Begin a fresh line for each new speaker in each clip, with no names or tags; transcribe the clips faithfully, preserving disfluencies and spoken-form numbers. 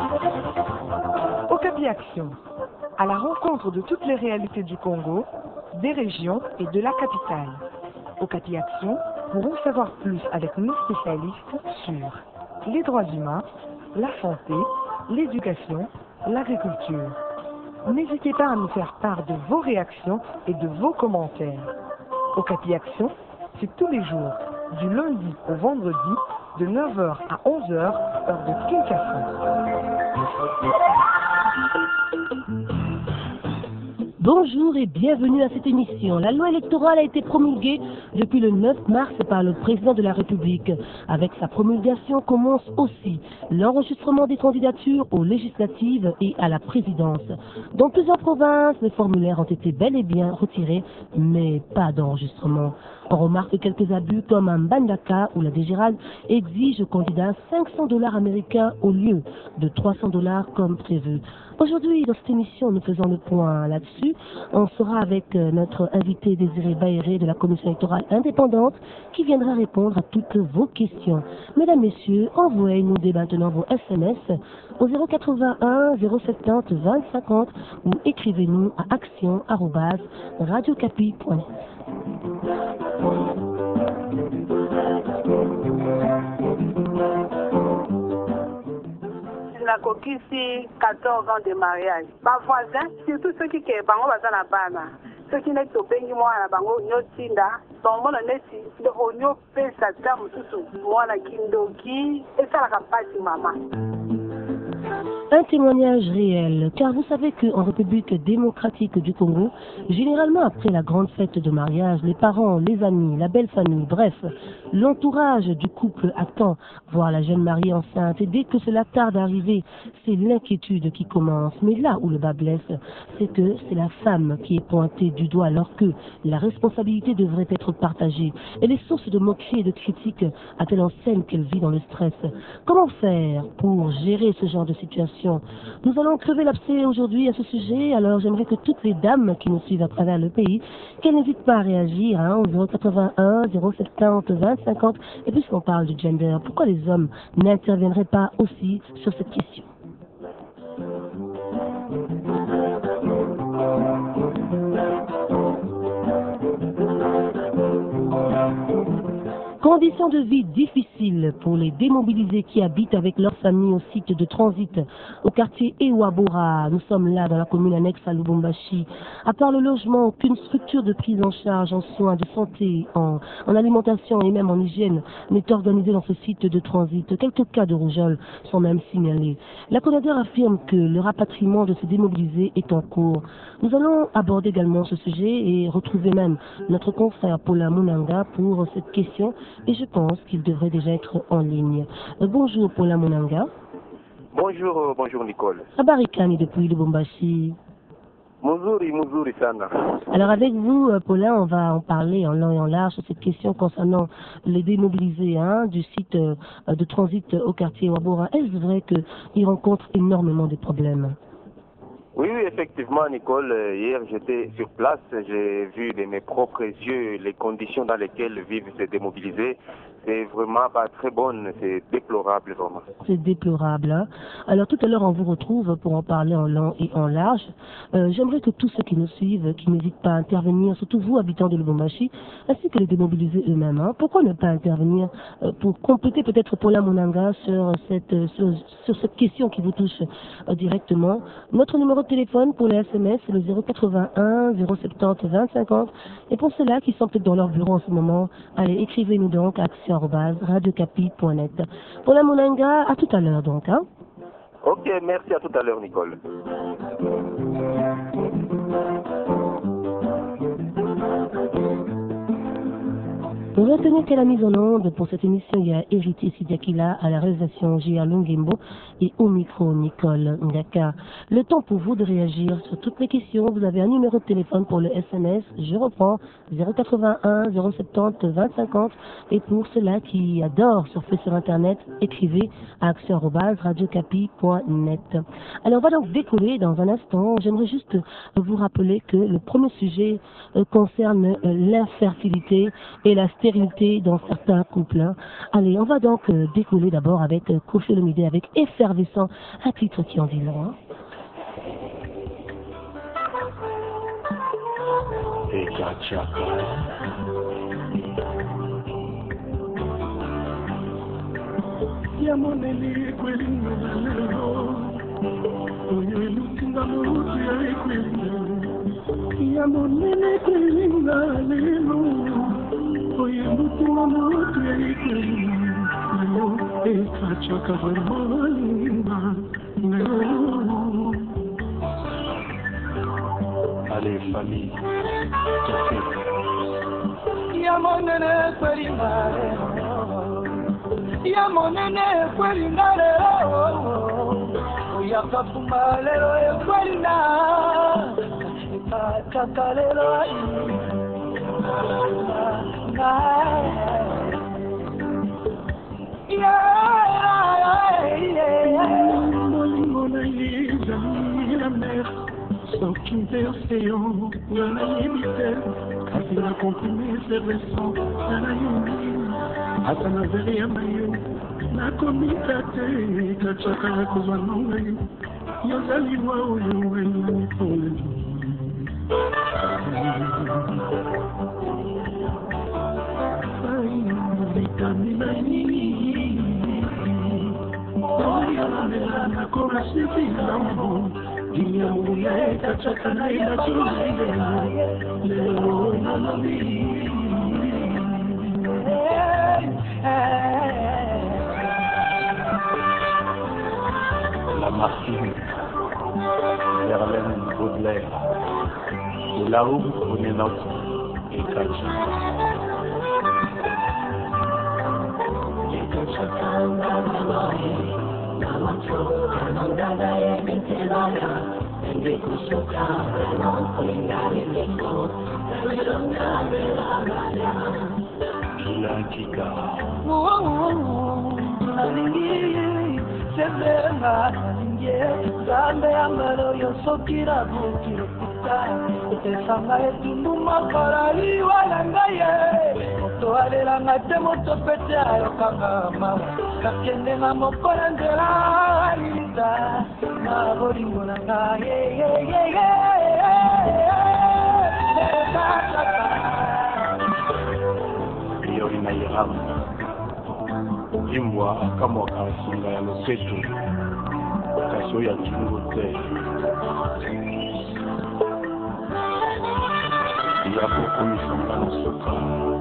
Okapi Action, à la rencontre de toutes les réalités du Congo, des régions et de la capitale. Okapi Action pour en savoir plus avec nos spécialistes sur les droits humains, la santé, l'éducation, l'agriculture. N'hésitez pas à nous faire part de vos réactions et de vos commentaires. Okapi Action, c'est tous les jours, du lundi au vendredi, de neuf heures à onze heures, heure de Kinshasa.
Bonjour et bienvenue à cette émission. La loi électorale a été promulguée depuis le neuf mars par le président de la République. Avec sa promulgation commence aussi l'enregistrement des candidatures aux législatives et à la présidence. Dans plusieurs provinces, les formulaires ont été bel et bien retirés, mais pas d'enregistrement. On remarque quelques abus comme à Mbandaka où la D G R A D exige aux candidats cinq cents dollars américains au lieu de trois cents dollars comme prévu. Aujourd'hui, dans cette émission, nous faisons le point là-dessus. On sera avec notre invité Désiré Baéré de la Commission électorale indépendante qui viendra répondre à toutes vos questions. Mesdames, Messieurs, envoyez-nous dès maintenant vos S M S au zéro quatre-vingt-un zéro soixante-dix vingt cinquante ou écrivez-nous à action arobase radiocapi point net.
La coquille, c'est quatorze ans de mariage. Ma voisin, surtout ceux qui sont bango bazana bana. Ceux qui n'est pas bengi moi na bango nyotinda. Son mon nesi de onyo pesa damu tutu. Moi na kindoki et ça la capacité maman.
Un témoignage réel, car vous savez qu'en République démocratique du Congo, généralement après la grande fête de mariage, les parents, les amis, la belle famille, bref, l'entourage du couple attend voir la jeune mariée enceinte et dès que cela tarde à arriver, c'est l'inquiétude qui commence. Mais là où le bas blesse, c'est que c'est la femme qui est pointée du doigt alors que la responsabilité devrait être partagée. Elle est source de moqueries et de critiques à telle enseigne qu'elle vit dans le stress. Comment faire pour gérer ce genre de situation? Nous allons crever l'abcès aujourd'hui à ce sujet, alors j'aimerais que toutes les dames qui nous suivent à travers le pays, qu'elles n'hésitent pas à réagir hein, au zéro quatre-vingt-un zéro soixante-dix vingt cinquante. Et puisqu'on parle du gender, pourquoi les hommes n'interviendraient pas aussi sur cette question? Conditions de vie difficiles pour les démobilisés qui habitent avec leur famille au site de transit au quartier Ewabora. Nous sommes là dans la commune annexe à Lubumbashi. À part le logement, aucune structure de prise en charge en soins de santé, en, en alimentation et même en hygiène n'est organisée dans ce site de transit. Quelques cas de rougeole sont même signalés. La CONADER affirme que le rapatriement de ces démobilisés est en cours. Nous allons aborder également ce sujet et retrouver même notre confrère Paula Munanga pour cette question. Et je pense qu'il devrait déjà être en ligne. Euh, bonjour Paula Munanga.
Bonjour, euh, bonjour Nicole.
Abarikani depuis Lubumbashi.
Muzuri, Muzuri sana.
Alors avec vous, Paula, on va en parler en long et en large sur cette question concernant les démobilisés hein, du site euh, de transit au quartier Wabora. Est-ce vrai qu'ils rencontrent énormément de problèmes?
Oui, oui, effectivement, Nicole. Hier, j'étais sur place. J'ai vu de mes propres yeux les conditions dans lesquelles vivent ces démobilisés. C'est vraiment pas très bonne, c'est déplorable vraiment.
C'est déplorable. Hein? Alors tout à l'heure, on vous retrouve pour en parler en long et en large. Euh, J'aimerais que tous ceux qui nous suivent, qui n'hésitent pas à intervenir, surtout vous, habitants de Lubumbashi, ainsi que les démobilisés eux-mêmes, hein, pourquoi ne pas intervenir euh, pour compléter peut-être Paula Munanga sur cette, sur, sur cette question qui vous touche euh, directement. Notre numéro de téléphone pour les S M S, c'est le zéro quatre-vingt-un zéro soixante-dix vingt cinquante. Et pour ceux-là qui sont peut-être dans leur bureau en ce moment, allez, écrivez-nous donc à action arobase radiocapi point net. Paula Munanga, à tout à l'heure donc. Hein?
Ok, merci, à tout à l'heure Nicole.
Nous retenons qu'à la mise en onde pour cette émission, il y a Héritier Sidiakila à la réalisation J A Lungimbo et au micro Nicole Ngaka. Le temps pour vous de réagir sur toutes les questions. Vous avez un numéro de téléphone pour le S M S. Je reprends zéro quatre-vingt-un zéro soixante-dix vingt cinquante. Et pour ceux-là qui adorent surfer sur Internet, écrivez à action arobase radiocapi point net. Alors on va donc décoller dans un instant. J'aimerais juste vous rappeler que le premier sujet concerne l'infertilité et la stérilité stérilité dans certains couples. Hein. Allez, on va donc euh, décoller d'abord avec euh, Koffi Olomide avec Effervescent, un titre qui en dit long. Hein.
Ya monene kweli ngalelo oyo elutinga motu ya ekweli ya monene kweli ngalelo oyo elutinga motu ya ekweli lelo ekachaka vraiment lelo.
Allez famille
ya monene kweli ngalelo ya monene kweli ngalelo yakafuma lelo ekweli na ekachaka lelo molingo na ye ezali la mer soki verseyo nga nayebi te kasi na komprime effervescent nga nayebi ata na vere ya mayo nakomika te ekachaka ya kozwa nonga yo yozali mwa oyo elani poleli vitamina nini oyo namela nakoma sifilambo dinyamuya ekachaka na inasolelo lelo nalobi.
La Martine, Verlaine, Baudelaire, de la roue au Nénanti et Kacha. Kilantika.
Sebenga nje zambe amalo yosokira bukiro kuta tesanga etundu makarali walangaye to alela ngate moto pete ayo kangama kakende na mokola ndela lita na bolingo nanga ye ye ye ye
iyo inairamu imbwa akamwaka asinga ya loketo kasi oyo akingo te ya kokomisanga na soka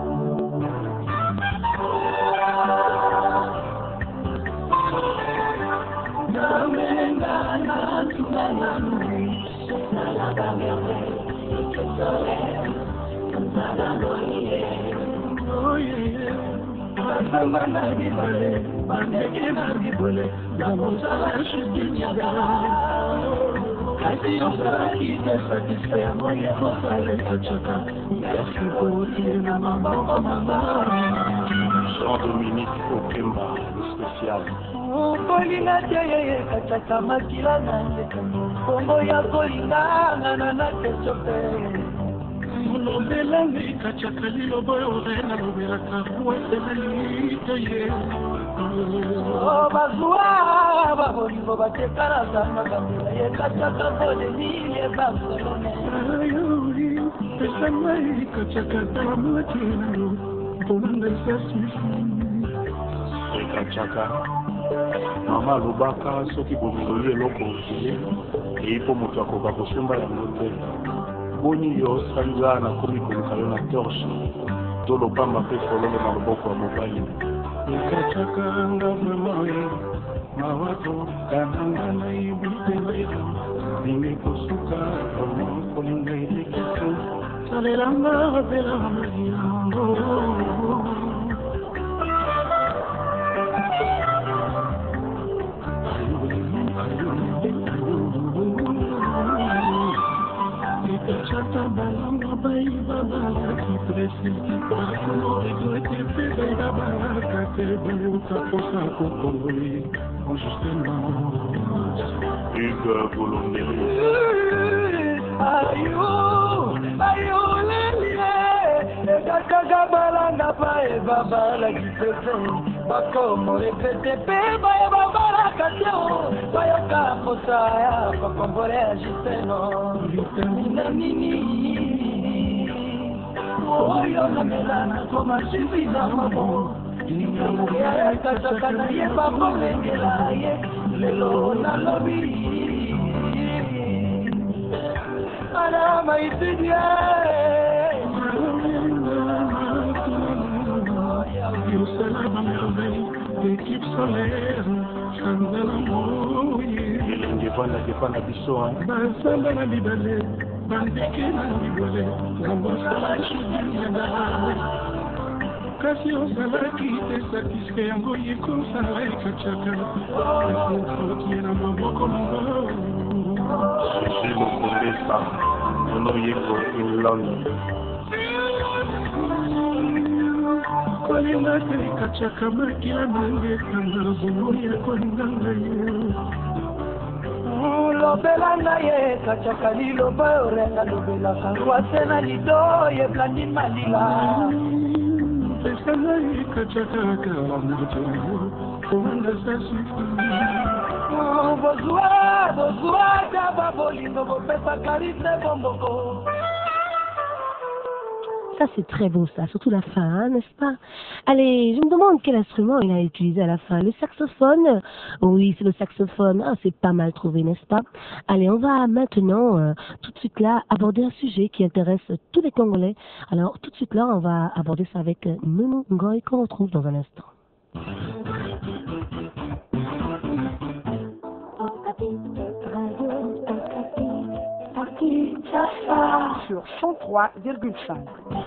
oh yeah. Basanga na bibale, bandeke na bibole, damosala shuti nyagara. Kasi yosaki te satisfaire, moye kofale kachaka. Merci pour na mama mama.
Jean-Dominique Okemba, le spécial.
Kolinga te kachaka makila na ndeka. Kongo ya kolinga na na na tesope. Mulombelangi kachaka lilobo orena loberaka kuweseleli toye bazwa babolingo batekala za makamela ye kachaka boleli ye basolone ayori esamai kachaka talamulakinalo bonanga isasifi
ekachaka mama alobaka soki bolingo ye eloko okile eipo moto akoka kosomba yango te boni yo sanza na komi koleka yo na torche to lopamba mpe fololo na loboko ya mobali
ekachaka nga vraimen mawato kananga nayebi te nayebi ndenge kosuka kolinga elekete salelanga vela mayango Chata balanga bai babala ki presi Bakulo regrete pe bai babala kate Bayuka posa kokongoli Justement
Hugues Bolondeli
Ayo, ayo lele Kaka balanga pa e baba la kipese bakomo repete pe ba e baba la kateo bayoka posa ya bakombore ajiteno vitamina nini oyo na melana koma shivi na mabo ya kaka na ye baba lengela ye lelo na lobi ana maitidia l'équipe solaire, Chandala Moye.
Il dépend de biso.
Basamba na libale, bandeke na libale, ngambosala chudi na kasi osalaki te satisfait yango yekosala ekachaka kasi na maboko mongo.
Je suis le Kondesa, ono yeko ilongo.
Kolinga te kachaka makila nange kanga bongo ya kolinga ngaye lobela ngaye kachaka liloba orenga lobela kangwase na lido ye blandi malila pesa ngaye kachaka kala mutego komanda sasufu bozua bozua daba bolingo bopesa karisne bomboko.
Ça, c'est très beau, ça, surtout la fin, hein, n'est-ce pas? Allez, je me demande quel instrument il a utilisé à la fin. Le saxophone? Oui, c'est le saxophone. Ah, c'est pas mal trouvé, n'est-ce pas? Allez, on va maintenant, euh, tout de suite là, aborder un sujet qui intéresse tous les Congolais. Alors, tout de suite là, on va aborder ça avec euh, Nounou Ngoy, qu'on retrouve dans un instant.
Sur cent trois virgule cinq.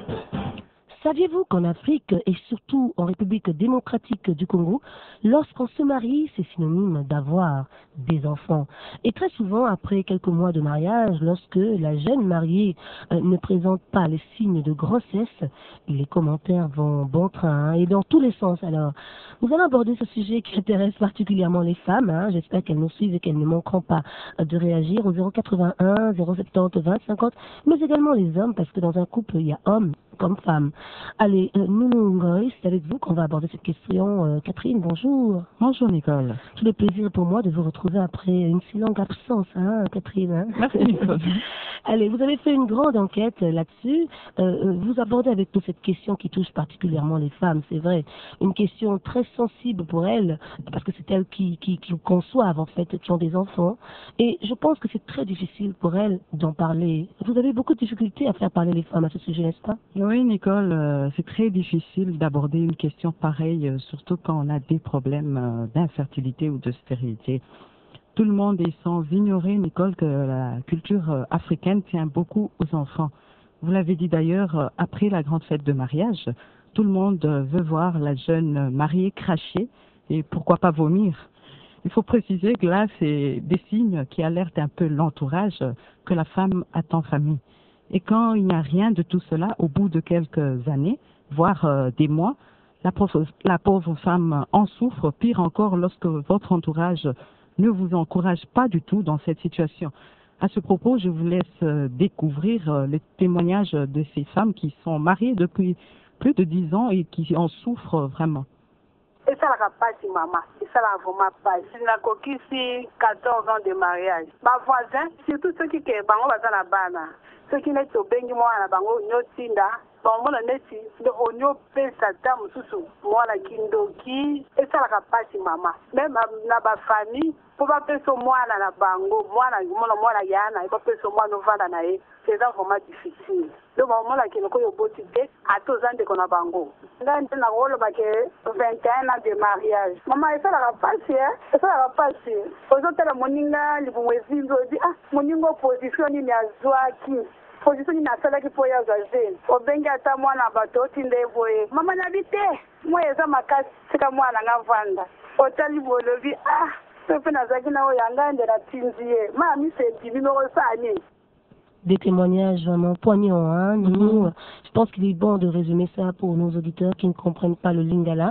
Saviez-vous qu'en Afrique et surtout en République démocratique du Congo, lorsqu'on se marie, c'est synonyme d'avoir des enfants. Et très souvent, après quelques mois de mariage, lorsque la jeune mariée euh, ne présente pas les signes de grossesse, les commentaires vont bon train, hein, et dans tous les sens. Alors, nous allons aborder ce sujet qui intéresse particulièrement les femmes. Hein. J'espère qu'elles nous suivent et qu'elles ne manqueront pas de réagir au zéro quatre-vingt-un, zéro soixante-dix, vingt, cinquante, mais également les hommes, parce que dans un couple, il y a hommes comme femmes. Allez, euh, Nounou Ngoy, c'est avec vous qu'on va aborder cette question. Euh, Catherine, bonjour.
Bonjour Nicole.
Tout le plaisir pour moi de vous retrouver après une si longue absence, hein, Catherine. Hein.
Merci Nicole.
Allez, vous avez fait une grande enquête là-dessus. Euh, vous abordez avec nous cette question qui touche particulièrement les femmes, c'est vrai. Une question très sensible pour elles, parce que c'est elles qui, qui, qui conçoivent en fait, qui ont des enfants. Et je pense que c'est très difficile pour elles d'en parler. Vous avez beaucoup de difficultés à faire parler les femmes à ce sujet, n'est-ce pas?
Oui Nicole, euh, c'est très difficile d'aborder une question pareille, euh, surtout quand on a des problèmes euh, d'infertilité ou de stérilité. Tout le monde est sans ignorer, Nicole, que la culture euh, africaine tient beaucoup aux enfants. Vous l'avez dit d'ailleurs, euh, après la grande fête de mariage, tout le monde euh, veut voir la jeune mariée cracher et pourquoi pas vomir. Il faut préciser que là, c'est des signes qui alertent un peu l'entourage euh, que la femme attend famille. Et quand il n'y a rien de tout cela, au bout de quelques années, voire euh, des mois, la pauvre, la pauvre femme en souffre, pire encore lorsque votre entourage ne vous encourage pas du tout dans cette situation. À ce propos, je vous laisse euh, découvrir euh, les témoignages de ces femmes qui sont mariées depuis plus de dix ans et qui en souffrent vraiment.
Et ça la pasi maman, et ça la vraiment pas. Si na kokisi quatorze ans de mariage. Ma voisin, surtout ceux qui ke bango bazana bana. Ceux qui n'est au bengi mwana bango nyotinda. Bon mona neti de onyo pesa damu susu mwana kindoki. Et ça la pasi maman. Même na ba famille pour pas peso mwana na bango, mwana mwana mwana yana, et pas peso mwana vanda na e. C'est vraiment difficile. Le moment là qui nous connaît au bout de à tous ans de qu'on a bango. Là, on a rôle baqué vingt et un ans de mariage. Maman, ça la passé, ça la passé. Aux autres la moninga, les bons wezimbo dit ah moningo position ni ya zwaki. Position ni na sala ki poya zazen. Obenga ata mwana bato tinde boye. Mama na bite. Moi eza makasi sika mwana ngavanda. Otali bolobi ah. Pepe na zaki na oyanga ndela tinziye. Mami c'est dibi no sani.
Des témoignages vraiment poignants, hein, nous. Mm-hmm. Je pense qu'il est bon de résumer ça pour nos auditeurs qui ne comprennent pas le lingala.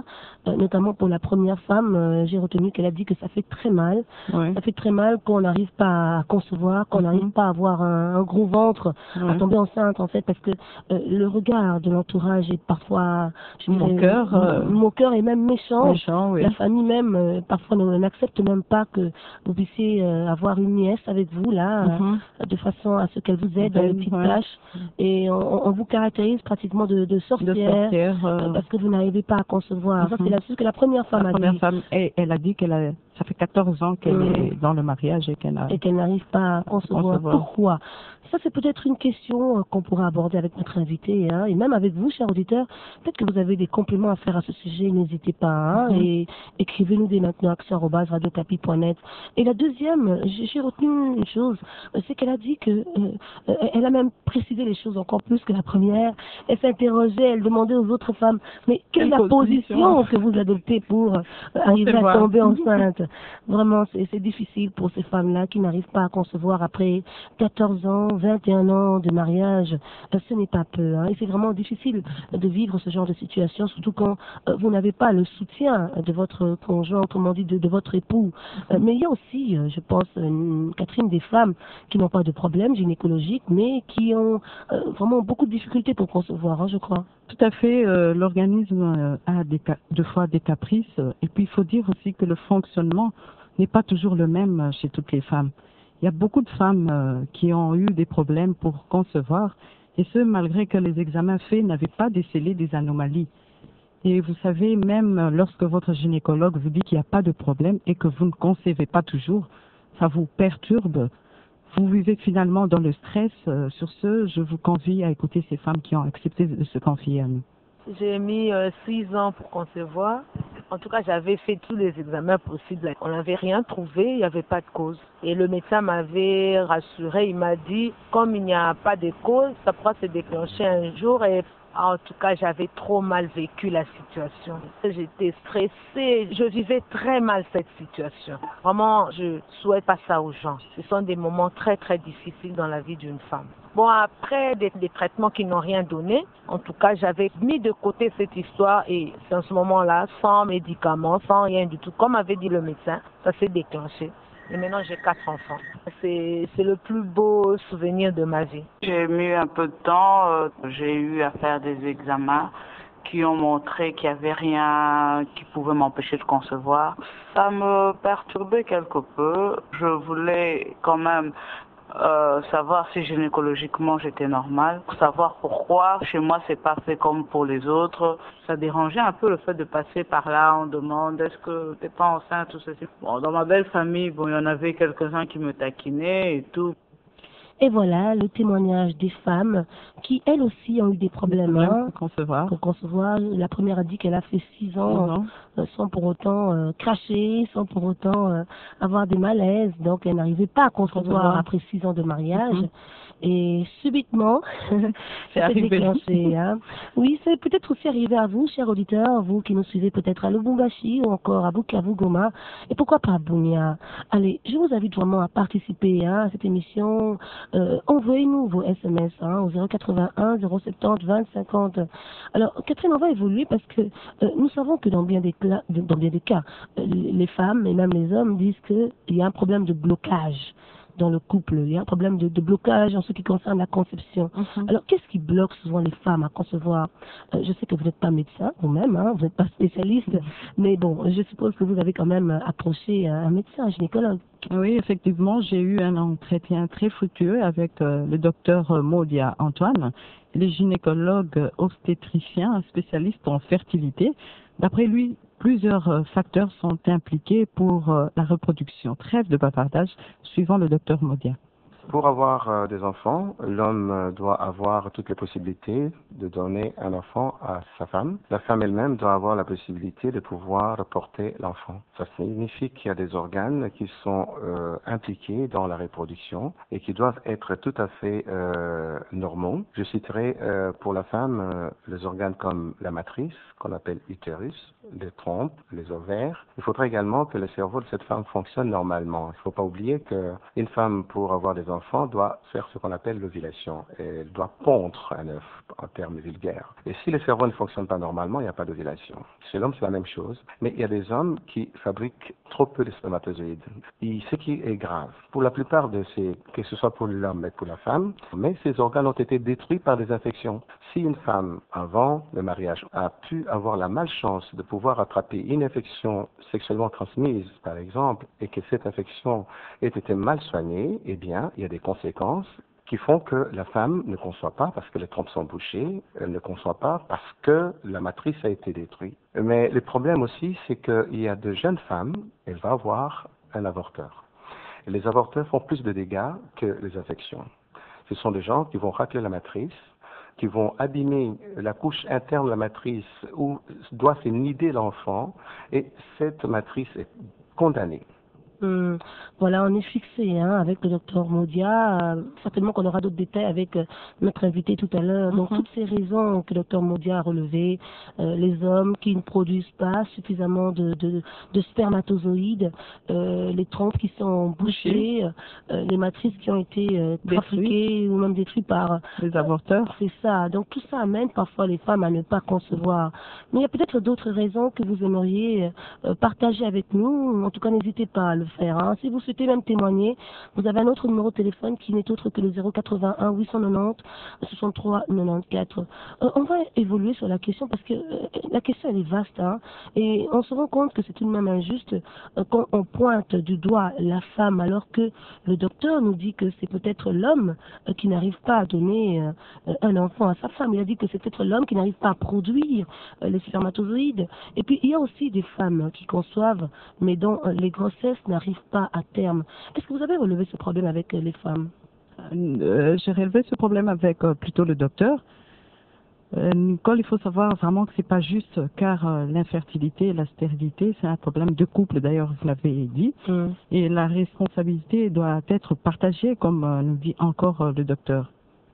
euh, notamment pour la première femme, euh, j'ai retenu qu'elle a dit que ça fait très mal.
Oui.
Ça fait très mal qu'on n'arrive pas à concevoir, qu'on n'arrive
Mhm.
pas à avoir un, un gros ventre, à
Ouais.
tomber enceinte en fait, parce que euh, le regard de l'entourage est parfois, je dirais,
Moqueur, euh,
m- moqueur et même méchant.
Méchant, oui.
La famille même, euh, parfois, ne- n'accepte même pas que vous puissiez euh, avoir une nièce avec vous, là,
Mhm.
euh, de façon à ce qu'elle vous aide dans les
Aide,
petites
ouais.
tâches. Et on, on vous caractérise pratiquement de, de sorcière,
De sorcière.
euh,
euh,
parce que vous n'arrivez pas à concevoir. Ça,
Mhm.
c'est là-dessus que la première femme
La
a
première
dit.
femme, elle, elle a dit qu'elle a, ça fait quatorze ans qu'elle
Mhm.
est dans le mariage et qu'elle a.
Et qu'elle n'arrive pas à concevoir.
Concevoir.
Pourquoi? Ça, c'est peut-être une question euh, qu'on pourra aborder avec notre invité, hein, et même avec vous, chers auditeurs. Peut-être que vous avez des compléments à faire à ce sujet, n'hésitez pas, hein,
Mhm.
et écrivez-nous dès maintenant action arobase radio capi point net. Et la deuxième, j'ai j'ai retenu une chose, euh, c'est qu'elle a dit que, euh, euh, elle a même précisé les choses encore plus que la première. Elle s'interrogeait, elle demandait aux autres femmes, mais quelle est la
Quelle
position
position
que vous adoptez pour euh, arriver à
Concevoir.
tomber enceinte? Vraiment, c'est c'est difficile pour ces femmes-là qui n'arrivent pas à concevoir après quatorze ans, vingt et un ans de mariage. Euh, ce n'est pas peu, hein, et c'est vraiment difficile de vivre ce genre de situation, surtout quand euh, vous n'avez pas le soutien de votre conjoint, autrement dit de, de votre époux. Euh, mais il y a aussi, euh, je pense, euh, Catherine, des femmes qui n'ont pas de problème gynécologique, mais qui ont euh, vraiment beaucoup de difficultés pour concevoir, hein, je crois.
Tout à fait, euh, l'organisme euh, a des ca- deux fois des caprices, euh, et puis il faut dire aussi que le fonctionnement n'est pas toujours le même euh, chez toutes les femmes. Il y a beaucoup de femmes euh, qui ont eu des problèmes pour concevoir, et ce malgré que les examens faits n'avaient pas décelé des anomalies. Et vous savez, même euh, lorsque votre gynécologue vous dit qu'il n'y a pas de problème et que vous ne concevez pas toujours, ça vous perturbe. Vous vivez finalement dans le stress. Euh, sur ce, je vous convie à écouter ces femmes qui ont accepté de se confier à nous.
J'ai mis euh, six ans pour concevoir. En tout cas, j'avais fait tous les examens possibles. On n'avait rien trouvé, il n'y avait pas de cause. Et le médecin m'avait rassuré, il m'a dit, comme il n'y a pas de cause, ça pourra se déclencher un jour. Et en tout cas, j'avais trop mal vécu la situation. J'étais stressée, je vivais très mal cette situation. Vraiment, je souhaite pas ça aux gens. Ce sont des moments très très difficiles dans la vie d'une femme. Bon, après des, des traitements qui n'ont rien donné, en tout cas, j'avais mis de côté cette histoire et c'est en ce moment-là, sans médicaments, sans rien du tout, comme avait dit le médecin, ça s'est déclenché. Et maintenant, j'ai quatre enfants. C'est, c'est le plus beau souvenir de ma vie.
J'ai mis un peu de temps, euh, j'ai eu à faire des examens qui ont montré qu'il n'y avait rien qui pouvait m'empêcher de concevoir. Ça me perturbait quelque peu. Je voulais quand même Euh, savoir si gynécologiquement j'étais normale, savoir pourquoi chez moi c'est pas fait comme pour les autres. Ça dérangeait un peu le fait de passer par là, on demande est-ce que t'es pas enceinte, tout ceci. Bon, dans ma belle famille, bon, il y en avait quelques-uns qui me taquinaient et tout.
Et voilà le témoignage des femmes qui, elles aussi, ont eu des problèmes hein,
pour concevoir.
Pour concevoir. La première a dit qu'elle a fait six ans euh, sans pour autant euh, cracher, sans pour autant euh, avoir des malaises. Donc, elle n'arrivait pas à concevoir, concevoir. après six ans de mariage. Mm-hmm. Et subitement,
c'est
ça s'est
arrivé.
déclenché. Hein. Oui, c'est peut-être aussi arrivé à vous, chers auditeurs, vous qui nous suivez peut-être à Lubumbashi ou encore à Bukavu, Goma, et pourquoi pas à Bunia. Allez, je vous invite vraiment à participer hein, à cette émission. Euh, envoyez-nous vos S M S hein, au zéro quatre-vingt-un zéro soixante-dix vingt cinquante. Alors, Catherine, on va évoluer parce que euh, nous savons que dans bien des, dans bien des cas, euh, les femmes et même les hommes disent qu'il y a un problème de blocage dans le couple, il y a un problème de, de blocage en ce qui concerne la conception. Mm-hmm. Alors, qu'est-ce qui bloque souvent les femmes à concevoir? euh, Je sais que vous n'êtes pas médecin vous-même, hein, vous n'êtes pas spécialiste, mm-hmm. mais bon, je suppose que vous avez quand même approché un médecin, un gynécologue.
Oui, effectivement, j'ai eu un entretien très fructueux avec euh, le docteur Modia Antoine, le gynécologue obstétricien, spécialiste en fertilité. D'après lui, plusieurs facteurs sont impliqués pour la reproduction. Trêve de bavardage, suivant le docteur Modia.
Pour avoir euh, des enfants, l'homme euh, doit avoir toutes les possibilités de donner un enfant à sa femme. La femme elle-même doit avoir la possibilité de pouvoir porter l'enfant. Ça signifie qu'il y a des organes qui sont euh, impliqués dans la reproduction et qui doivent être tout à fait euh, normaux. Je citerai euh, pour la femme euh, les organes comme la matrice, qu'on appelle utérus, les trompes, les ovaires. Il faudrait également que le cerveau de cette femme fonctionne normalement. Il ne faut pas oublier qu'une femme, pour avoir des enfants doit faire ce qu'on appelle l'ovulation. Elle doit pondre un œuf, en termes vulgaires. Et si le cerveau ne fonctionne pas normalement, il n'y a pas d'ovulation. Chez l'homme, c'est la même chose. Mais il y a des hommes qui fabriquent trop peu de spermatozoïdes. Et ce qui est grave, pour la plupart de ces, que ce soit pour l'homme et pour la femme, mais ces organes ont été détruits par des infections. Si une femme, avant le mariage, a pu avoir la malchance de pouvoir attraper une infection sexuellement transmise, par exemple, et que cette infection ait été mal soignée, eh bien, il y a des conséquences qui font que la femme ne conçoit pas parce que les trompes sont bouchées, elle ne conçoit pas parce que la matrice a été détruite. Mais le problème aussi, c'est qu'il y a de jeunes femmes, elles vont avoir un avorteur. Et les avorteurs font plus de dégâts que les infections. Ce sont des gens qui vont racler la matrice, qui vont abîmer la couche interne de la matrice où doit se nider l'enfant, et cette matrice est condamnée.
Hum, voilà, on est fixé hein, avec le docteur Maudia. Euh, certainement qu'on aura d'autres détails avec euh, notre invité tout à l'heure. Donc, mm-hmm. toutes ces raisons que le docteur Maudia a relevées, euh, les hommes qui ne produisent pas suffisamment de, de, de spermatozoïdes, euh, les trompes qui sont bouchées, euh, les matrices qui ont été euh, trafiquées ou même détruites par
les avorteurs.
Euh, c'est ça. Donc, tout ça amène parfois les femmes à ne pas concevoir. Mais il y a peut-être d'autres raisons que vous aimeriez euh, partager avec nous. En tout cas, n'hésitez pas à le faire. Hein. Si vous souhaitez même témoigner, vous avez un autre numéro de téléphone qui n'est autre que le zéro quatre-vingt-un huit cent quatre-vingt-dix soixante-trois quatre-vingt-quatorze. Euh, on va évoluer sur la question parce que euh, la question elle est vaste hein, et on se rend compte que c'est tout de même injuste euh, quand on pointe du doigt la femme alors que le docteur nous dit que c'est peut-être l'homme euh, qui n'arrive pas à donner euh, un enfant à sa femme. Il a dit que c'est peut-être l'homme qui n'arrive pas à produire euh, les spermatozoïdes. Et puis il y a aussi des femmes qui conçoivent mais dont euh, les grossesses n'arrivent pas à terme. Est-ce que vous avez relevé ce problème avec les femmes?
euh, J'ai relevé ce problème avec euh, plutôt le docteur. Euh, Nicole, il faut savoir vraiment que c'est pas juste car euh, l'infertilité et la stérilité, c'est un problème de couple, d'ailleurs vous l'avez dit, mm. et la responsabilité doit être partagée comme euh, nous dit encore euh, le docteur.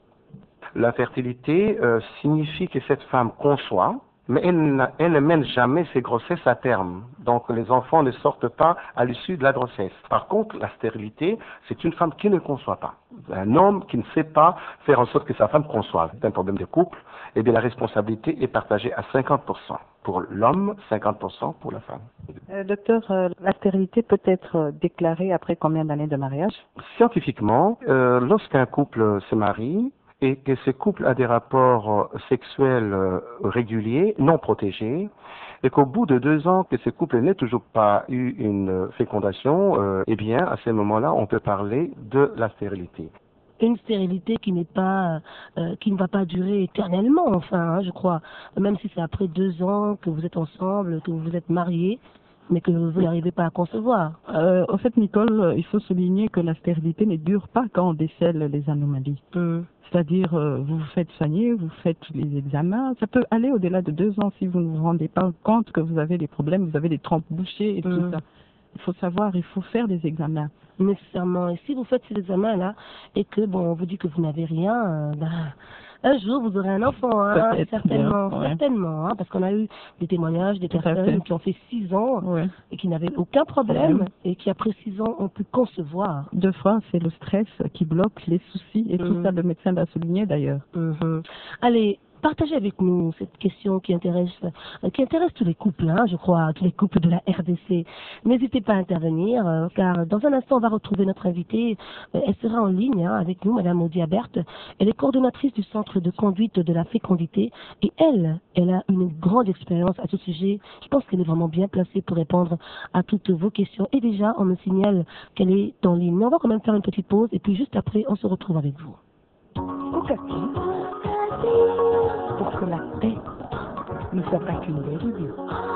La fertilité euh, signifie que cette femme conçoit, mais elle, elle ne mène jamais ses grossesses à terme. Donc les enfants ne sortent pas à l'issue de la grossesse. Par contre, la stérilité, c'est une femme qui ne conçoit pas. Un homme qui ne sait pas faire en sorte que sa femme conçoive. C'est un problème de couple. Eh bien, la responsabilité est partagée à cinquante pour cent pour l'homme, cinquante pour cent pour la femme.
Euh, docteur, euh, la stérilité peut être déclarée après combien d'années de mariage?
Scientifiquement, euh, lorsqu'un couple se marie, et que ce couple a des rapports sexuels réguliers, non protégés, et qu'au bout de deux ans que ce couple n'ait toujours pas eu une fécondation, euh, eh bien, à ce moment-là, on peut parler de la stérilité.
Une stérilité qui n'est pas, euh, qui ne va pas durer éternellement, enfin, hein, je crois. Même si c'est après deux ans que vous êtes ensemble, que vous vous êtes mariés, mais que vous n'arrivez pas à concevoir.
Euh, au fait, Nicole, il faut souligner que la stérilité ne dure pas quand on décèle les anomalies. Mm. C'est-à-dire, euh, vous vous faites soigner, vous faites les examens. Ça peut aller au-delà de deux ans si vous ne vous rendez pas compte que vous avez des problèmes, vous avez des trompes bouchées et mm. tout ça. Il faut savoir, il faut faire des examens.
Nécessairement. Et si vous faites ces examens-là et que, bon, on vous dit que vous n'avez rien, euh, ben, un jour vous aurez un enfant, hein, certainement, bien, ouais. certainement, hein, parce qu'on a eu des témoignages des personnes qui ont fait six ans ouais. et qui n'avaient aucun problème ouais. et qui après six ans ont pu concevoir.
Deux fois, c'est le stress qui bloque les soucis et mmh. tout ça, le médecin l'a souligné d'ailleurs.
Mmh. Allez. Partagez avec nous cette question qui intéresse, euh, qui intéresse tous les couples, hein, je crois, tous les couples de la R D C. N'hésitez pas à intervenir, euh, car dans un instant, on va retrouver notre invitée. Euh, elle sera en ligne hein, avec nous, Madame Maudia Berthe. Elle est coordonnatrice du Centre de conduite de la fécondité. Et elle, elle a une grande expérience à ce sujet. Je pense qu'elle est vraiment bien placée pour répondre à toutes vos questions. Et déjà, on me signale qu'elle est en ligne. Mais on va quand même faire une petite pause. Et puis juste après, on se retrouve avec vous.
Coca-Cola. Pour que la paix ne soit pas qu'une belle idée.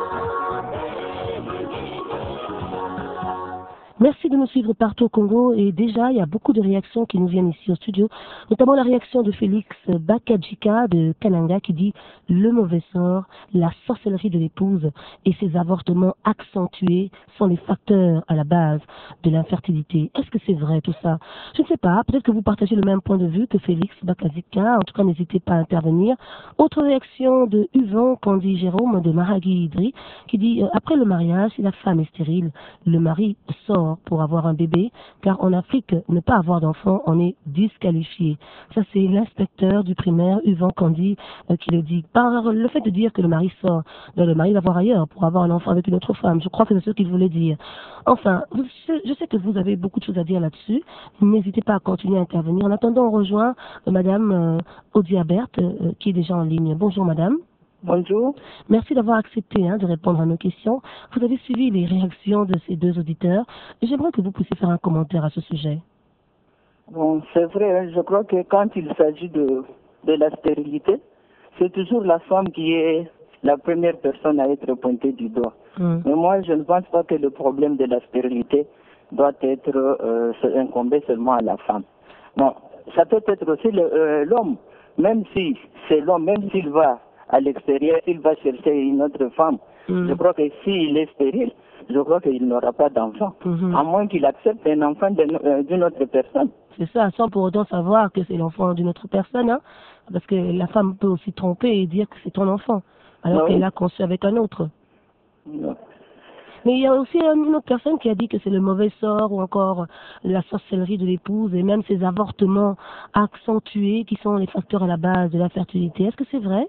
Merci de nous suivre partout au Congo et déjà il y a beaucoup de réactions qui nous viennent ici au studio, notamment la réaction de Félix Bakadjika de Kananga qui dit le mauvais sort, la sorcellerie de l'épouse et ses avortements accentués sont les facteurs à la base de l'infertilité. Est-ce que c'est vrai tout ça? Je ne sais pas, peut-être que vous partagez le même point de vue que Félix Bakadjika, en tout cas n'hésitez pas à intervenir. Autre réaction de Yvan Kandi Jérôme de Maragui Idri qui dit euh, après le mariage, si la femme est stérile, le mari sort d'accord pour avoir un bébé, car en Afrique, ne pas avoir d'enfant, on est disqualifié. Ça, c'est l'inspecteur du primaire, Yvan Candy, euh, qui le dit. Par le fait de dire que le mari sort, ben, le mari va voir ailleurs pour avoir un enfant avec une autre femme. Je crois que c'est ce qu'il voulait dire. Enfin, vous, je sais que vous avez beaucoup de choses à dire là-dessus. N'hésitez pas à continuer à intervenir. En attendant, on rejoint euh, Madame euh, Odia Berthe, euh, qui est déjà en ligne. Bonjour, Madame.
Bonjour.
Merci d'avoir accepté hein, de répondre à nos questions. Vous avez suivi les réactions de ces deux auditeurs. J'aimerais que vous puissiez faire un commentaire à ce sujet.
Bon, c'est vrai, hein, je crois que quand il s'agit de, de la stérilité, c'est toujours la femme qui est la première personne à être pointée du doigt. Mm. Mais moi, je ne pense pas que le problème de la stérilité doit être euh, incombé seulement à la femme. Non, ça peut être aussi l'homme, euh, même si c'est l'homme, même s'il va à l'extérieur, s'il va chercher une autre femme, mm. je crois que s'il est stérile, je crois qu'il n'aura pas d'enfant, mm-hmm. à moins qu'il accepte un enfant d'une autre personne.
C'est ça, sans pour autant savoir que c'est l'enfant d'une autre personne, hein, parce que la femme peut aussi tromper et dire que c'est ton enfant, alors non. qu'elle l'a conçu avec un autre.
Non.
Mais il y a aussi une autre personne qui a dit que c'est le mauvais sort ou encore la sorcellerie de l'épouse et même ces avortements accentués qui sont les facteurs à la base de la fertilité. Est-ce que c'est vrai?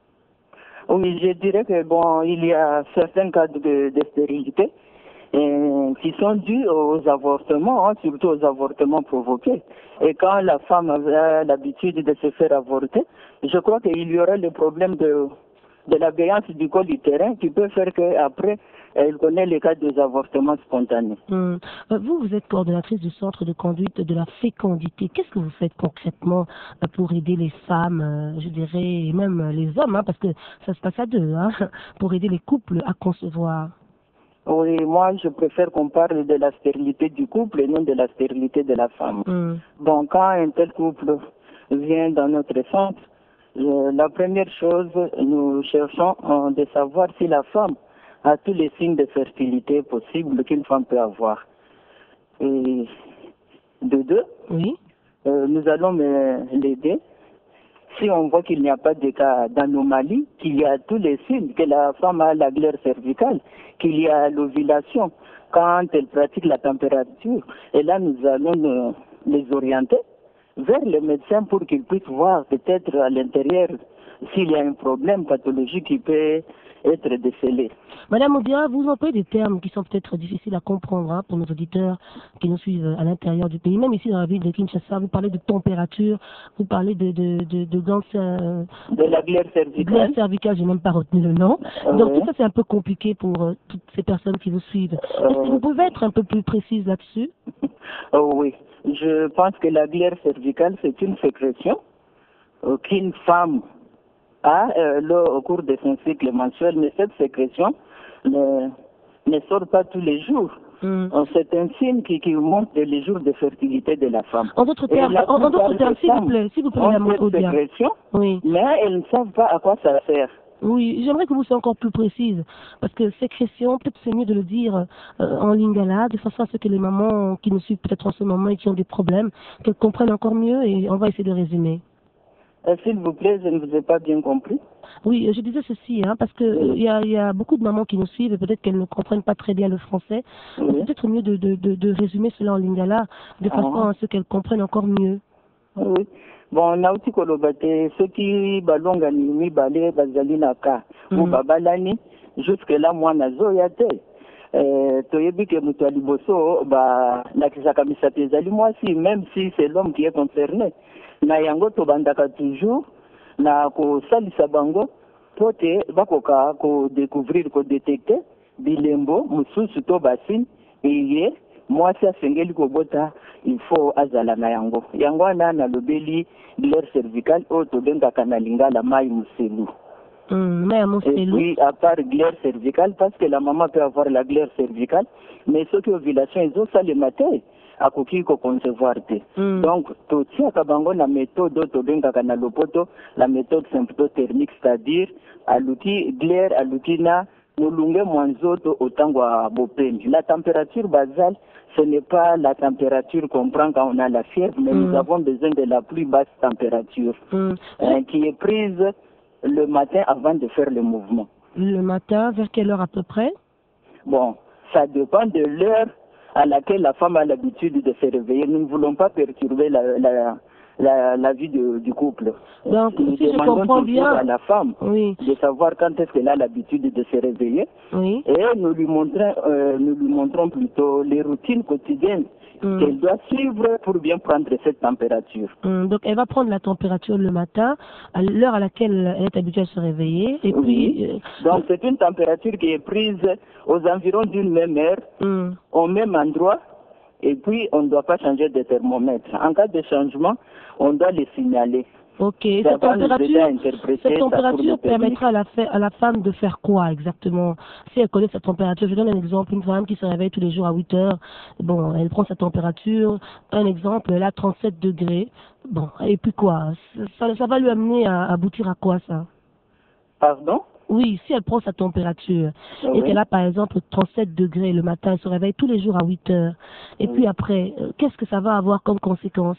Oui, je dirais que bon, il y a certains cas de, de stérilité et, qui sont dus aux avortements, hein, surtout aux avortements provoqués. Et quand la femme a l'habitude de se faire avorter, je crois qu'il y aura le problème de, de l'abéance du col utérin qui peut faire qu'après, elle connaît les cas des avortements spontanés.
Hum. Vous, vous êtes coordonnatrice du centre de conduite de la fécondité. Qu'est-ce que vous faites concrètement pour aider les femmes, je dirais, et même les hommes, hein, parce que ça se passe à deux, hein, pour aider les couples à concevoir?
Oui, moi, je préfère qu'on parle de la stérilité du couple et non de la stérilité de la femme. Hum. Donc, quand un tel couple vient dans notre centre, euh, la première chose, nous cherchons euh, de savoir si la femme à tous les signes de fertilité possibles qu'une femme peut avoir. Et de deux,
oui.
euh, nous allons l'aider. Si on voit qu'il n'y a pas de cas d'anomalie, qu'il y a tous les signes, que la femme a la glaire cervicale, qu'il y a l'ovulation, quand elle pratique la température, et là nous allons les orienter vers le médecin pour qu'il puisse voir peut-être à l'intérieur s'il y a un problème pathologique qui peut être décelé.
Madame Odia, vous employez des termes qui sont peut-être difficiles à comprendre hein, pour nos auditeurs qui nous suivent à l'intérieur du pays, même ici dans la ville de Kinshasa. Vous parlez de température, vous parlez de de de de, gants, euh,
de la glaire cervicale.
Glaire cervicale, j'ai même pas retenu le nom. Euh, Donc oui. tout ça c'est un peu compliqué pour euh, toutes ces personnes qui vous suivent. Euh, Est-ce que vous pouvez être un peu plus précise là-dessus?
Oh oui, je pense que la glaire cervicale c'est une sécrétion euh, qu'une femme a euh, le, au cours de son cycle mensuel, mais cette sécrétion ne, ne sort pas tous les jours. Mm. C'est un signe qui, qui montre les jours de fertilité de la femme.
En d'autres termes, en, en d'autres termes, s'il vous plaît, s'il vous plaît, Madame Odia.
Oui. Mais elles ne savent pas à quoi ça sert.
Oui, j'aimerais que vous soyez encore plus précise, parce que sécrétion, peut-être c'est mieux de le dire euh, en lingala, de façon à ce que les mamans qui nous suivent peut-être en ce moment et qui ont des problèmes, qu'elles comprennent encore mieux et on va essayer de résumer.
Euh, S'il vous plaît, je ne vous ai pas bien compris.
Oui, je disais ceci, hein, parce que il oui. y, a, y a beaucoup de mamans qui nous suivent et peut-être qu'elles ne comprennent pas très bien le français. Oui. C'est peut-être mieux de, de, de, de résumer cela en lingala, de ah. façon à ce qu'elles comprennent encore mieux.
Oui. Bon, nauti kolobate, ceux qui balonga ni mi balé bazali naka, ou babalani, jusque là moi nazo yate. Euh, toyebi ke mutu aliboso ba nakisaka misate zali moi si même si c'est l'homme qui est concerné. Na yango to bandaka toujours na ko salisa bango pote bakoka ko découvrir ko détecter bilembo mususu to basine eye moi ça sengeli ko bota il faut azala na yango yango na na lobeli glaire cervicale o to benga kana lingala mai muselu.
Mm,
et puis à part glaire cervicale parce que la maman peut avoir la glaire cervicale mais ceux qui ont ovulation ils ont ça le matin à koki ko concevoir te. Mm. Donc to tia kabango na méthode to benga kana lopoto la méthode symptothermique c'est-à-dire aluki glaire alukina mulunge mwanzoto otangwa bopeni. La température basale ce n'est pas la température qu'on prend quand on a la fièvre mais mm. nous avons besoin de la plus basse température mm. hein, qui est prise le matin avant de faire le mouvement.
Le matin, vers quelle heure à peu près?
Bon, ça dépend de l'heure à laquelle la femme a l'habitude de se réveiller. Nous ne voulons pas perturber la, la, la, la vie de, du couple.
Donc,
nous
si je comprends bien,
à la femme
oui.
de savoir quand est-ce qu'elle a l'habitude de se réveiller.
Oui.
Et nous lui montrons, euh, nous lui montrons plutôt les routines quotidiennes mm. qu'elle doit suivre pour bien prendre cette température.
Mm. Donc, elle va prendre la température le matin, à l'heure à laquelle elle est habituée à se réveiller. Et
oui.
puis,
euh, Donc, c'est une température qui est prise aux environs d'une même heure, mm. au même endroit. Et puis, on ne doit pas changer de thermomètre. En cas de changement, on doit les signaler.
Ok, cette température, cette température permettra à la, à la femme de faire quoi exactement? Si elle connaît sa température, je donne un exemple, une femme qui se réveille tous les jours à huit heures, bon, elle prend sa température, un exemple, elle a trente-sept degrés, bon, et puis quoi? Ça, ça va lui amener à aboutir à quoi ça?
Pardon?
Oui, si elle prend sa température
oui.
et qu'elle a par exemple trente-sept degrés le matin, elle se réveille tous les jours à huit heures, et oui. puis après, qu'est-ce que ça va avoir comme conséquence?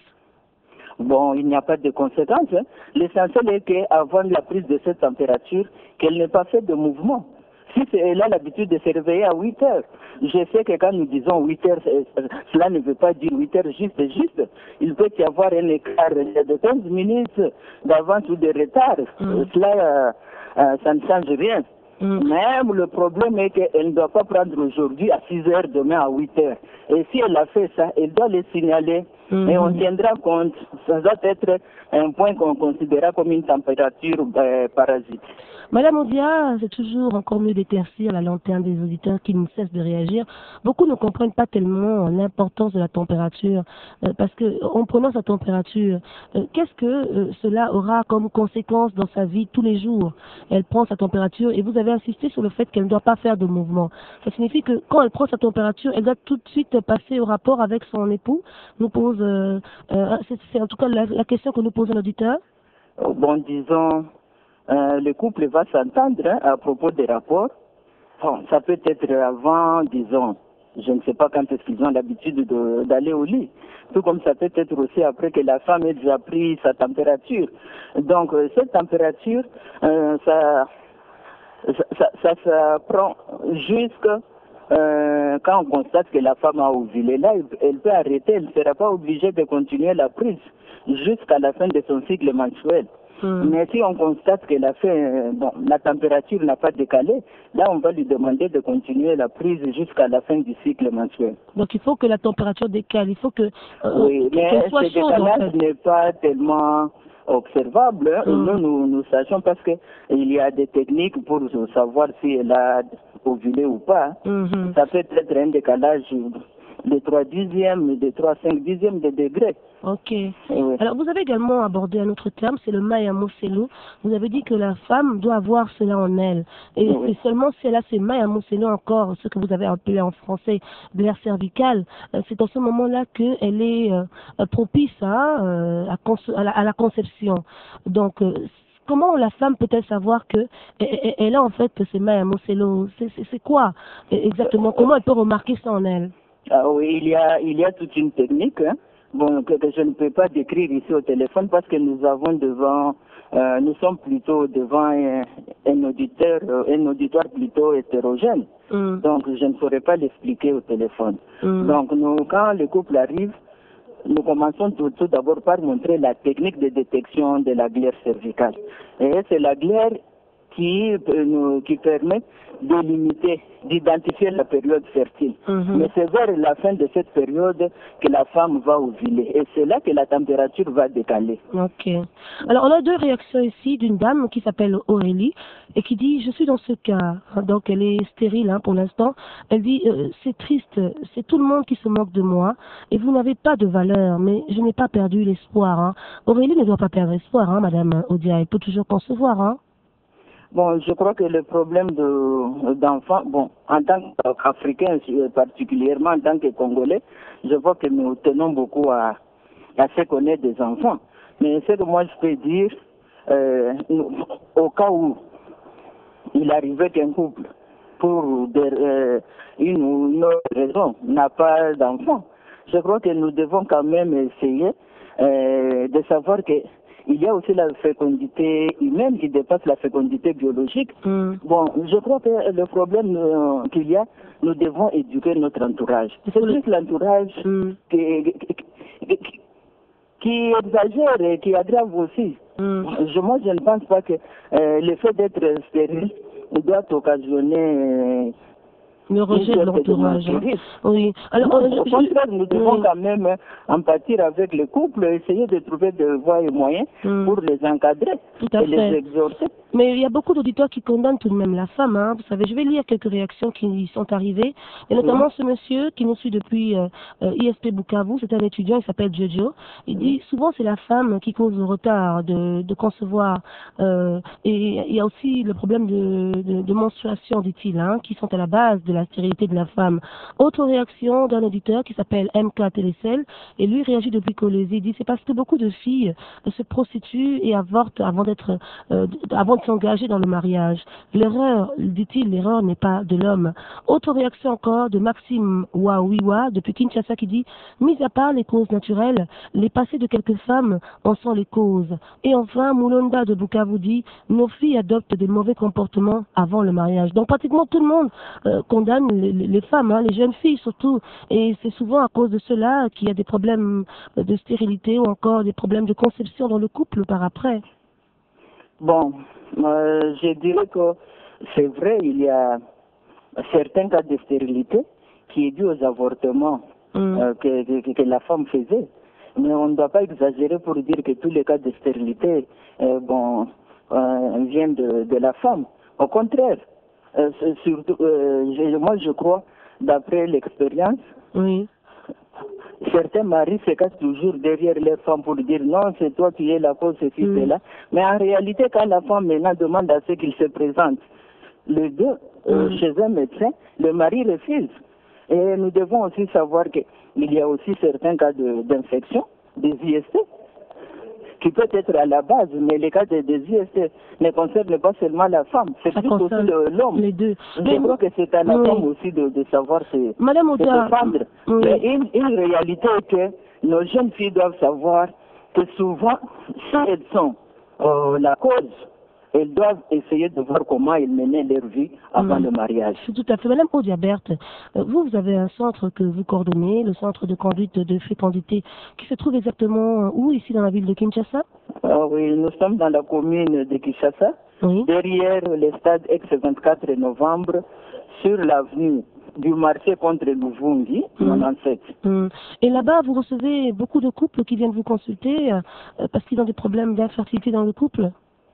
Bon, il n'y a pas de conséquences. Hein. L'essentiel est qu'avant la prise de cette température, qu'elle n'ait pas fait de mouvement. Si elle a l'habitude de se réveiller à huit heures, je sais que quand nous disons huit heures, cela ne veut pas dire huit heures juste juste. Il peut y avoir un écart de quinze minutes d'avance ou de retard. Mm. Cela, euh, euh, ça ne change rien. Mm. Mais le problème est qu'elle ne doit pas prendre aujourd'hui à six heures, demain à huit heures. Et si elle a fait ça, elle doit le signaler. Mm-hmm. Et on tiendra compte. Ça doit être un point qu'on considérera comme une température euh, parasite.
Madame Odia, c'est toujours encore mieux d'éclaircir la lanterne des auditeurs qui ne cessent de réagir. Beaucoup ne comprennent pas tellement l'importance de la température, euh, parce que en prenant sa température, euh, qu'est-ce que euh, cela aura comme conséquence dans sa vie tous les jours? Elle prend sa température et vous avez insisté sur le fait qu'elle ne doit pas faire de mouvement. Ça signifie que quand elle prend sa température, elle doit tout de suite passer au rapport avec son époux. Nous pose, euh, euh, c'est en tout cas la, la question que nous pose un auditeur.
Bon, disons. Euh, le couple va s'entendre hein, à propos des rapports. Bon, ça peut être avant, disons, je ne sais pas quand est-ce qu'ils ont l'habitude d'aller au lit. Tout comme ça peut être aussi après que la femme ait déjà pris sa température. Donc, euh, cette température, euh, ça, ça, ça, ça, ça prend jusqu'à euh, quand on constate que la femme a ovulé. Là, elle peut arrêter, elle ne sera pas obligée de continuer la prise jusqu'à la fin de son cycle mensuel. Mmh. Mais si on constate que la, fin, bon, la température n'a pas décalé, là on va lui demander de continuer la prise jusqu'à la fin du cycle mensuel.
Donc il faut que la température décale, il faut que
euh, oui, mais ce décalage en fait. n'est pas tellement observable. Hein. Mmh. Nous, nous, nous sachons parce que il y a des techniques pour savoir si elle a ovulé ou pas. Mmh. Ça peut être un décalage de trois dixièmes, de trois cinq dixièmes de degrés.
Ok. Oui. Alors, vous avez également abordé un autre terme, c'est le maya mocelo. Vous avez dit que la femme doit avoir cela en elle. Et oui. c'est seulement si elle a ce maya mocelo encore, ce que vous avez appelé en français glaire cervicale, c'est en ce moment-là qu'elle est euh, propice à, euh, à, à, la, à la conception. Donc, euh, comment la femme peut-elle savoir que elle a en fait ce maya mocelo? C'est quoi exactement? Comment elle peut remarquer ça en elle?
Ah oui, il y a, il y a toute une technique, hein, bon, que, que je ne peux pas décrire ici au téléphone parce que nous avons devant, euh, nous sommes plutôt devant un, un auditeur, un auditoire plutôt hétérogène. Mm. Donc, je ne saurais pas l'expliquer au téléphone. Mm. Donc, nous, quand le couple arrive, nous commençons tout, tout d'abord par montrer la technique de détection de la glaire cervicale. Et c'est la glaire qui, euh, nous, qui permet de limiter, d'identifier la période fertile. Mm-hmm. Mais c'est vers la fin de cette période que la femme va ovuler. Et c'est là que la température va décaler.
Ok. Alors, on a deux réactions ici d'une dame qui s'appelle Aurélie et qui dit, je suis dans ce cas. Donc, elle est stérile hein, pour l'instant. Elle dit, euh, c'est triste, c'est tout le monde qui se moque de moi et vous n'avez pas de valeur, mais je n'ai pas perdu l'espoir. Hein. Aurélie ne doit pas perdre espoir, hein, Madame Odia. Elle peut toujours concevoir, hein.
Bon, je crois que le problème de, d'enfants, bon, en tant qu'Africain, particulièrement en tant que Congolais, je vois que nous tenons beaucoup à, à se connaître des enfants. Mais ce que moi je peux dire, euh, au cas où il arrivait qu'un couple, pour des, euh, une ou une autre raison, n'a pas d'enfants, je crois que nous devons quand même essayer euh, de savoir que il y a aussi la fécondité humaine qui dépasse la fécondité biologique. Mm. Bon, je crois que le problème euh, qu'il y a, nous devons éduquer notre entourage. C'est juste l'entourage mm. qui, qui, qui, qui exagère et qui aggrave aussi. Mm. Je, moi, je ne pense pas que euh, le fait d'être stérile doit occasionner... Euh,
le rejet de l'entourage. Oui. Alors,
non, je, au contraire, nous devons oui. quand même en pâtir avec le couple, essayer de trouver des voies et moyens mm. pour les encadrer
Tout à
et
fait.
les exhorter.
Mais il y a beaucoup d'auditeurs qui condamnent tout de même la femme. Hein. Vous savez, je vais lire quelques réactions qui sont arrivées. Et notamment oui. ce monsieur qui nous suit depuis euh, euh, I S P Bukavu, c'est un étudiant, il s'appelle Jojo. Il dit souvent c'est la femme qui cause le retard de, de concevoir. Euh, et il y a aussi le problème de, de, de menstruation, dit-il, hein, qui sont à la base de la stérilité de la femme. Autre réaction d'un auditeur qui s'appelle M K Télécel, et lui réagit depuis Colosie. Il dit c'est parce que beaucoup de filles se prostituent et avortent avant d'être, euh, avant de s'engager dans le mariage. L'erreur, dit-il, l'erreur n'est pas de l'homme. Autre réaction encore de Maxime Wawiwa depuis Kinshasa qui dit mis à part les causes naturelles, les passés de quelques femmes en sont les causes. Et enfin, Moulonda de Bukavu dit nos filles adoptent des mauvais comportements avant le mariage. Donc pratiquement tout le monde euh, condamne les, les femmes, hein, les jeunes filles surtout. Et c'est souvent à cause de cela qu'il y a des problèmes de stérilité ou encore des problèmes de conception dans le couple par après.
Bon, euh, je dirais que c'est vrai, il y a certains cas de stérilité qui est dû aux avortements mm. euh, que, que, que la femme faisait. Mais on ne doit pas exagérer pour dire que tous les cas de stérilité euh, bon, euh, viennent de, de la femme. Au contraire, euh, surtout, euh, je, moi je crois, d'après l'expérience,
oui.
certains maris se cachent toujours derrière les femmes pour dire non, c'est toi qui es la cause, ceci, mm. cela. Mais en réalité, quand la femme maintenant demande à ce qu'il se présente, les deux, mm. euh, chez un médecin, le mari refuse. Et nous devons aussi savoir qu'il y a aussi certains cas de, d'infection, des I S T, qui peut être à la base, mais les cas des, des I S T ne concernent pas seulement la femme, c'est plus aussi le, l'homme.
Les deux.
Je
mais
crois que c'est à la oui. femme aussi de, de savoir se,
Madame
se défendre.
Oui.
Mais une, une réalité est que nos jeunes filles doivent savoir que souvent, si elles sont euh, la cause, elles doivent essayer de voir comment elles menaient leur vie avant mmh. le mariage.
Tout à fait. Madame Odia Berthe, vous, vous avez un centre que vous coordonnez, le centre de conduite de fécondité, qui se trouve exactement où, ici dans la ville de Kinshasa?
Ah oui, nous sommes dans la commune de Kinshasa, oui. derrière le stade ex vingt-quatre novembre, sur l'avenue du marché contre Louvungi, mmh. quatre-vingt-dix-sept.
Mmh. Et là-bas, vous recevez beaucoup de couples qui viennent vous consulter euh, parce qu'ils ont des problèmes d'infertilité dans le couple?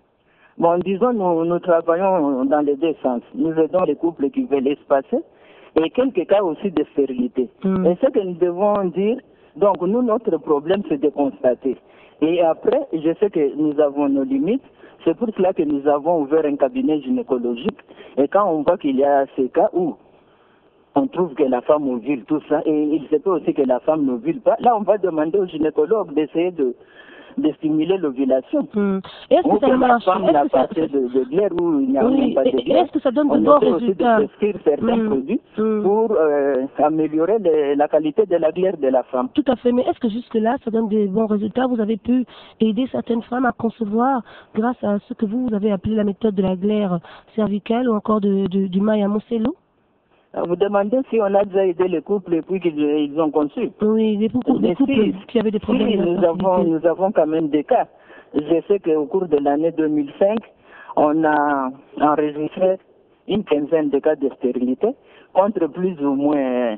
Bon, disons, nous, nous travaillons dans les deux sens. Nous aidons les couples qui veulent espacer et quelques cas aussi de stérilité. Mm. Et ce que nous devons dire, donc nous, notre problème, c'est de constater. Et après, je sais que nous avons nos limites. C'est pour cela que nous avons ouvert un cabinet gynécologique. Et quand on voit qu'il y a ces cas où on trouve que la femme ovule, tout ça, et il se peut aussi que la femme n'ovule pas, là, on va demander au gynécologue d'essayer de de stimuler l'ovulation.
Hum. Est-ce que ça marche?
Est-ce que ça... de, de glaire où il n'y a oui. pas de glaire.
Est-ce que ça donne de bons résultats?
On essaie aussi de prescrire certains hum. produits hum. pour euh, améliorer les, la qualité de la glaire de la femme.
Tout à fait. Mais est-ce que jusque-là, ça donne des bons résultats? Vous avez pu aider certaines femmes à concevoir grâce à ce que vous, vous avez appelé la méthode de la glaire cervicale ou encore de, de, du maï à Mossello?
Vous demandez si on a déjà aidé les couples et puis qu'ils ils ont conçu.
Oui, les couples, les couples si, qui avaient des problèmes.
Si, nous avons, nous avons quand même des cas. Je sais qu'au cours de l'année deux mille cinq, on a enregistré une quinzaine de cas de stérilité contre plus ou moins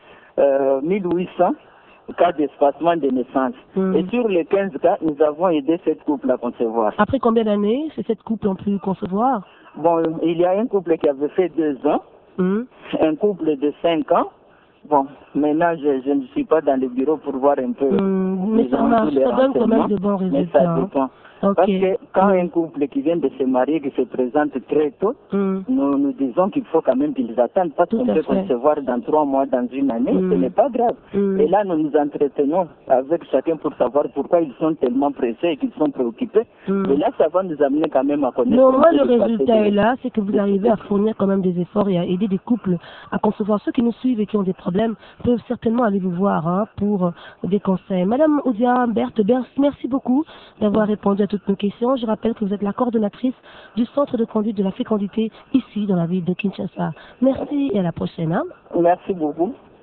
euh, mille huit cents cas d'espacement de naissance. Mmh. Et sur les quinze cas, nous avons aidé sept couples à concevoir.
Après combien d'années ces sept couples ont pu concevoir?
Bon, il y a un couple qui avait fait deux ans. Mmh. Un couple de cinq ans. Bon, maintenant, je, je ne suis pas dans le bureau pour voir un peu.
Mmh, mais ça marche, ça donne quand même de bons résultats.
Mais ça dépend. Okay. Parce que quand mm. un couple qui vient de se marier, qui se présente très tôt, mm. nous, nous disons qu'il faut quand même qu'ils attendent, parce qu'on peut concevoir dans trois mois, dans une année, mm. ce n'est pas grave. Mm. Et là, nous nous entretenons avec chacun pour savoir pourquoi ils sont tellement pressés et qu'ils sont préoccupés. Mm. Et là, ça va nous amener quand même à connaître.
Non, moi, le résultat est là, c'est que vous arrivez à fournir quand même des efforts et à aider des couples à concevoir. Ceux qui nous suivent et qui ont des problèmes peuvent certainement aller vous voir hein, pour des conseils. Madame Oudia Berthe, merci beaucoup d'avoir répondu à toutes nos questions. Je rappelle que vous êtes la coordonnatrice du centre de conduite de la fécondité ici dans la ville de Kinshasa. Merci et à la prochaine. Hein.
Merci beaucoup.